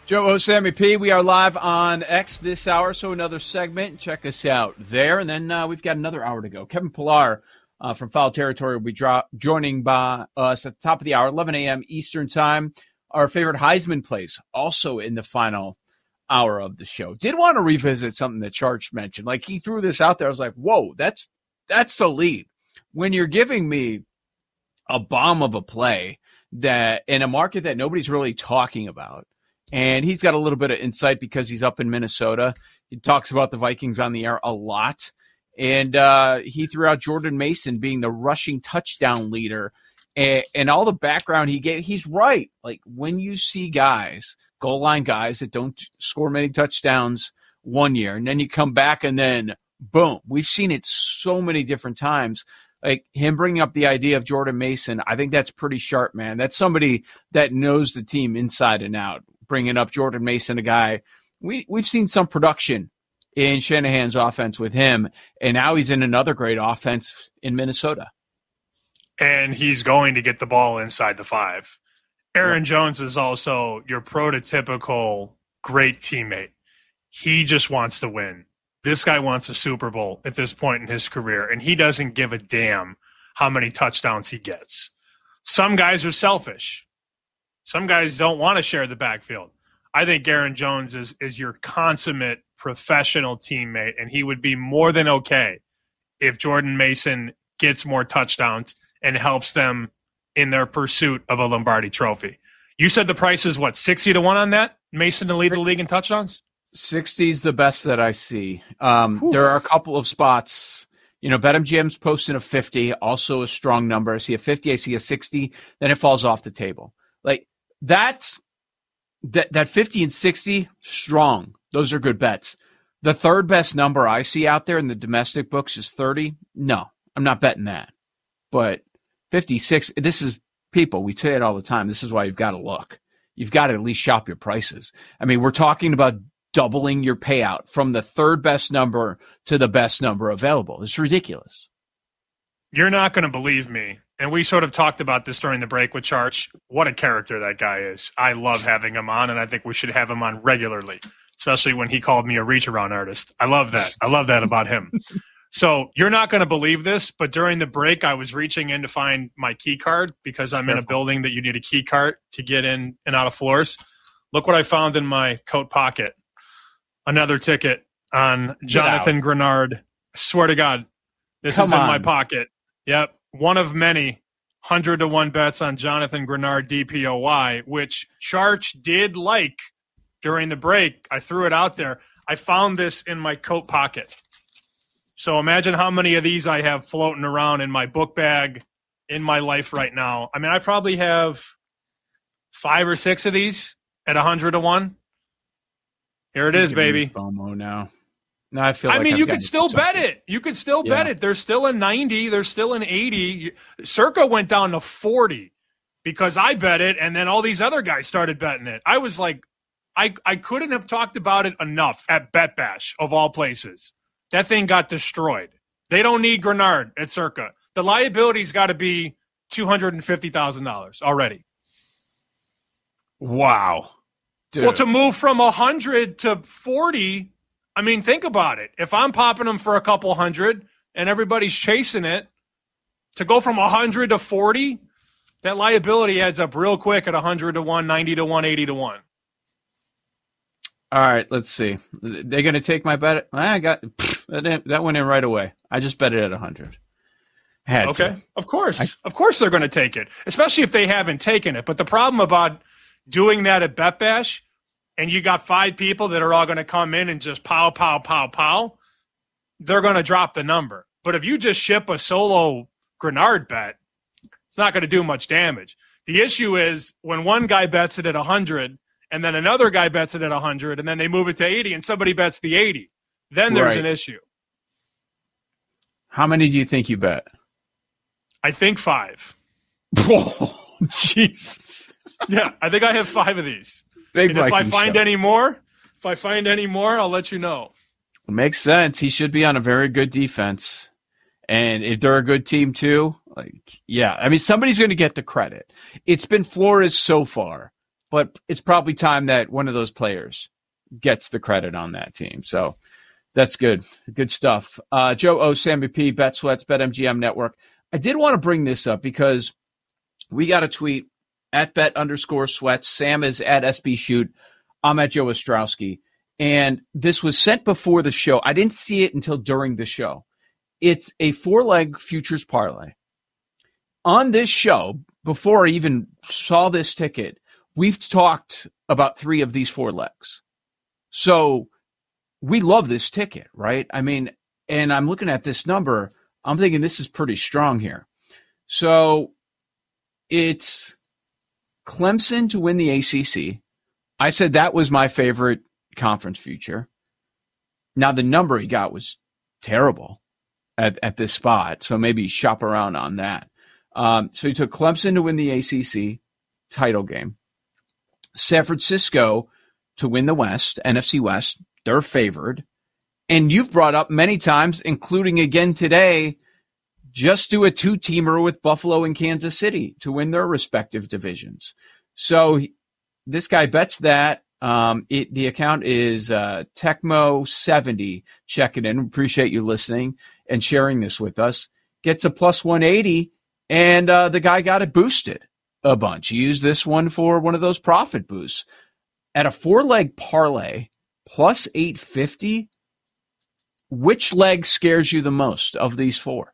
Joe O. Sammy P. We are live on X this hour, so another segment. Check us out there. And then we've got another hour to go. Kevin Pillar from Foul Territory will be joining by us at the top of the hour, 11 a.m. Eastern Time. Our favorite Heisman plays also in the final hour of the show. Did want to revisit something that Charch mentioned. Like, he threw this out there. I was like, whoa, that's elite. When you're giving me a bomb of a play that in a market that nobody's really talking about, and he's got a little bit of insight because he's up in Minnesota. He talks about the Vikings on the air a lot. And he threw out Jordan Mason being the rushing touchdown leader. And all the background he gave, he's right. Like, when you see guys, goal line guys that don't score many touchdowns one year, and then you come back and then, boom. We've seen it so many different times. Like, him bringing up the idea of Jordan Mason, I think that's pretty sharp, man. That's somebody that knows the team inside and out. Bringing up Jordan Mason, a guy we've seen some production in Shanahan's offense with him, and now he's in another great offense in Minnesota. And he's going to get the ball inside the 5. Aaron Jones is also your prototypical great teammate. He just wants to win. This guy wants a Super Bowl at this point in his career, and he doesn't give a damn how many touchdowns he gets. Some guys are selfish. Some guys don't want to share the backfield. I think Aaron Jones is your consummate professional teammate, and he would be more than okay if Jordan Mason gets more touchdowns and helps them in their pursuit of a Lombardi trophy. You said the price is, what, 60 to 1 on that? Mason to lead the league in touchdowns? 60 is the best that I see. There are a couple of spots. You know, BetMGM's posting a 50, also a strong number. I see a 50, I see a 60, then it falls off the table. Like, that 50 and 60, strong. Those are good bets. The third best number I see out there in the domestic books is 30. No, I'm not betting that. But 56, this is, people, we say it all the time. This is why you've got to look. You've got to at least shop your prices. I mean, we're talking about doubling your payout from the third best number to the best number available. It's ridiculous. You're not going to believe me. And we sort of talked about this during the break with Charch. What a character that guy is. I love having him on, and I think we should have him on regularly, especially when he called me a reach-around artist. I love that. I love that about him. So you're not going to believe this, but during the break, I was reaching in to find my key card because I'm in a building that you need a key card to get in and out of floors. Look what I found in my coat pocket. Another ticket on Jonathan Grenard. I swear to God, this is in my pocket. Yep. One of many 100 to 1 bets on Jonathan Grenard DPOY, which Charch did like during the break. I threw it out there. I found this in my coat pocket. So imagine how many of these I have floating around in my book bag in my life right now. I mean, I probably have 5 or 6 of these at 100 to 1. Here it is, baby. FOMO now. No, I feel. I mean, you could still bet it. You could still bet it. There's still a 90. There's still an 80. Circa went down to 40 because I bet it, and then all these other guys started betting it. I was like, I couldn't have talked about it enough at Bet Bash, of all places. That thing got destroyed. They don't need Grenard at Circa. The liability's got to be $250,000 already. Wow. Dude. Well, to move from 100 to 40, I mean, think about it. If I'm popping them for a couple hundred and everybody's chasing it, to go from 100 to 40, that liability adds up real quick at 100 to 1, 90 to 1, 80 to 1. All right, let's see. They're going to take my bet. I got that went in right away. I just bet it at 100. Had to. Of course. Of course they're going to take it, especially if they haven't taken it. But the problem about doing that at Bet Bash, and you got 5 people that are all going to come in and just pow, pow, pow, pow, they're going to drop the number. But if you just ship a solo Grenard bet, it's not going to do much damage. The issue is when one guy bets it at 100 and then another guy bets it at 100 and then they move it to 80 and somebody bets the 80, then there's an issue. How many do you think you bet? I think 5. Oh, Jesus. Yeah, I think I have 5 of these. Big. And if I find any more, I'll let you know. It makes sense. He should be on a very good defense. And if they're a good team too, I mean, somebody's going to get the credit. It's been Flores so far. but it's probably time that one of those players gets the credit on that team. So that's good. Good stuff. Joe O, Sammy P, Bet Sweats, BetMGM Network. I did want to bring this up because we got a tweet at Bet_Sweats. Sam is at SB Shoot. I'm at Joe Ostrowski. And this was sent before the show. I didn't see it until during the show. It's a 4-leg futures parlay. On this show, before I even saw this ticket, we've talked about 3 of these 4 legs. So we love this ticket, right? I mean, and I'm looking at this number. I'm thinking this is pretty strong here. So it's Clemson to win the ACC. I said that was my favorite conference future. Now, the number he got was terrible at this spot, so maybe shop around on that. So he took Clemson to win the ACC title game. San Francisco to win the West, NFC West, they're favored. And you've brought up many times, including again today, just do a 2-teamer with Buffalo and Kansas City to win their respective divisions. So this guy bets that. The account is Tecmo70. Check it in. Appreciate you listening and sharing this with us. Gets a plus 180, and the guy got it boosted a bunch. He used this one for one of those profit boosts. At a 4-leg parlay, plus 850, which leg scares you the most of these 4?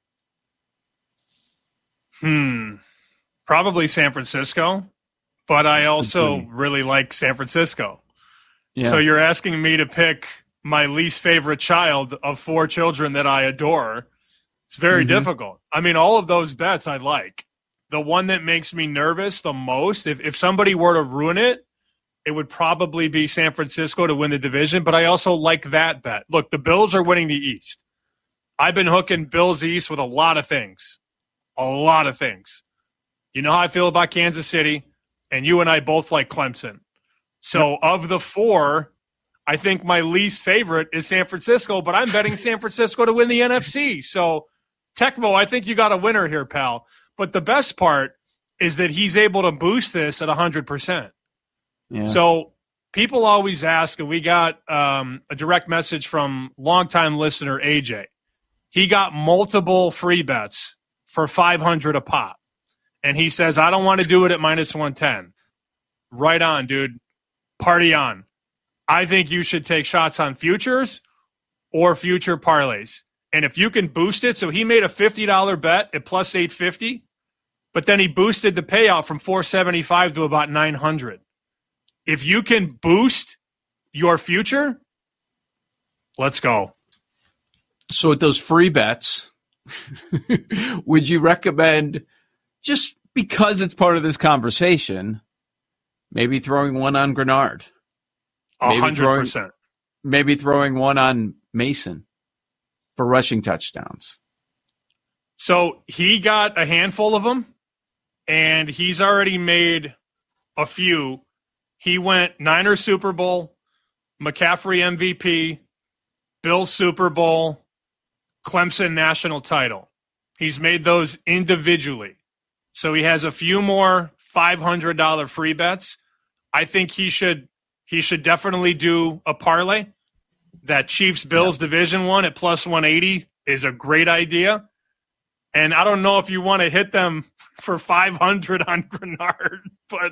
Probably San Francisco, but I also really like San Francisco. Yeah. So you're asking me to pick my least favorite child of 4 children that I adore. It's very difficult. I mean, all of those bets I like. The one that makes me nervous the most, if somebody were to ruin it, it would probably be San Francisco to win the division, but I also like that bet. Look, the Bills are winning the East. I've been hooking Bills East with a lot of things. A lot of things. You know how I feel about Kansas City, and you and I both like Clemson. So of the 4, I think my least favorite is San Francisco, but I'm betting San Francisco to win the NFC. So, Tecmo, I think you got a winner here, pal. But the best part is that he's able to boost this at 100%. Yeah. So people always ask, and we got a direct message from longtime listener AJ. He got multiple free bets for $500 a pop. And he says, I don't want to do it at minus 110. Right on, dude. Party on. I think you should take shots on futures or future parlays. And if you can boost it, so he made a $50 bet at plus 850, but then he boosted the payout from 475 to about 900. If you can boost your future, let's go. So with those free bets, would you recommend, just because it's part of this conversation, maybe throwing one on Grenard? 100%. Maybe throwing one on Mason for rushing touchdowns. So he got a handful of them, and he's already made a few. He went Niners Super Bowl, McCaffrey MVP, Bills Super Bowl, Clemson national title. He's made those individually. So he has a few more $500 free bets. I think he should definitely do a parlay. That Chiefs-Bills division one at plus 180 is a great idea. And I don't know if you want to hit them for 500 on Grenard, but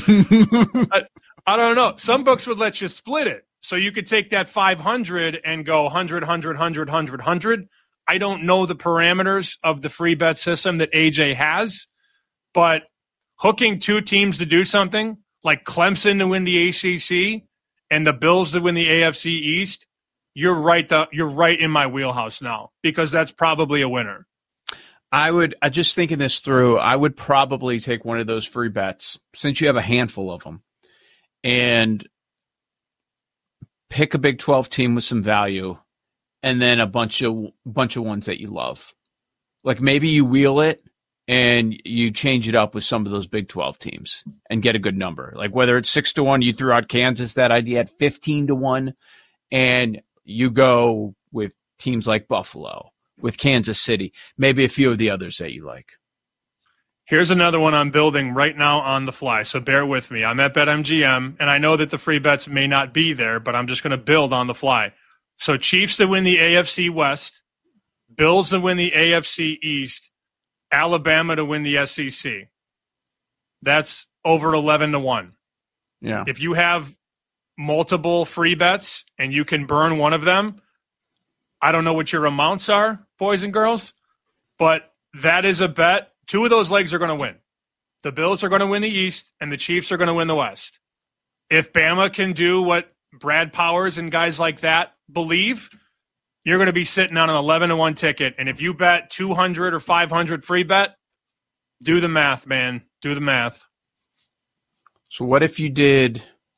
I don't know. Some books would let you split it. So you could take that 500 and go 100, 100, 100, 100, 100. I don't know the parameters of the free bet system that AJ has, but hooking 2 teams to do something, like Clemson to win the ACC and the Bills to win the AFC East, you're right in my wheelhouse now, because that's probably a winner. I just thinking this through, I would probably take one of those free bets, since you have a handful of them, and pick a Big 12 team with some value, and then a bunch of ones that you love. Like maybe you wheel it and you change it up with some of those Big 12 teams and get a good number. Like whether it's 6-1, you threw out Kansas that idea at 15-1, and you go with teams like Buffalo, with Kansas City, maybe a few of the others that you like. Here's another one I'm building right now on the fly, so bear with me. I'm at BetMGM, and I know that the free bets may not be there, but I'm just going to build on the fly. So Chiefs to win the AFC West, Bills to win the AFC East, Alabama to win the SEC. That's over 11-1. Yeah. If you have multiple free bets and you can burn one of them, I don't know what your amounts are, boys and girls, but that is a bet. Two of those legs are going to win. The Bills are going to win the East, and the Chiefs are going to win the West. If Bama can do what Brad Powers and guys like that believe, you're going to be sitting on an 11-1 ticket. And if you bet 200 or 500 free bet, do the math, man. Do the math. So what if you did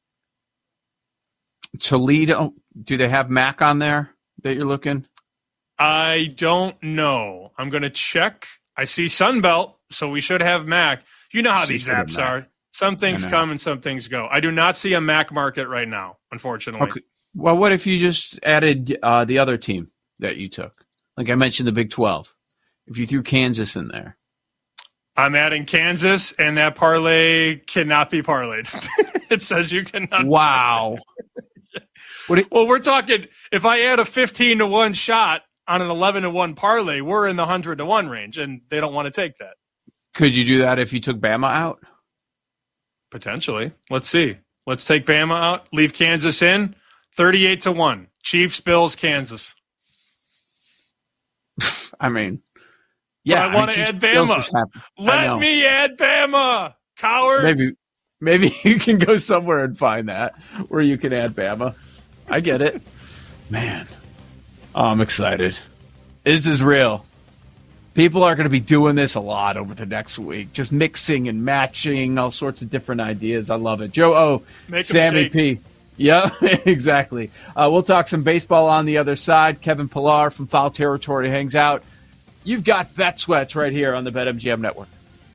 Toledo? Do they have Mac on there that you're looking? I don't know. I'm going to check. I see Sunbelt, so we should have Mac. You know how these apps are. Some things come and some things go. I do not see a Mac market right now, unfortunately. Okay. Well, what if you just added the other team that you took? Like I mentioned, the Big 12. If you threw Kansas in there. I'm adding Kansas, and that parlay cannot be parlayed. It says you cannot. Wow. Well, we're talking, if I add a 15-1 shot on an 11-1 parlay, we're in the 100-1 range, and they don't want to take that. Could you do that if you took Bama out? Potentially. Let's see. Let's take Bama out, leave Kansas in, 38-1. Chiefs, Bills, Kansas. I mean, yeah. But I want to add Bama. Let me add Bama, cowards. Maybe you can go somewhere and find that where you can add Bama. I get it. Man. Oh, I'm excited. This is real. People are going to be doing this a lot over the next week, just mixing and matching all sorts of different ideas. I love it. Joe O, Sammy P. Yeah, exactly. We'll talk some baseball on the other side. Kevin Pillar from Foul Territory hangs out. You've got Bet Sweats right here on the BetMGM Network.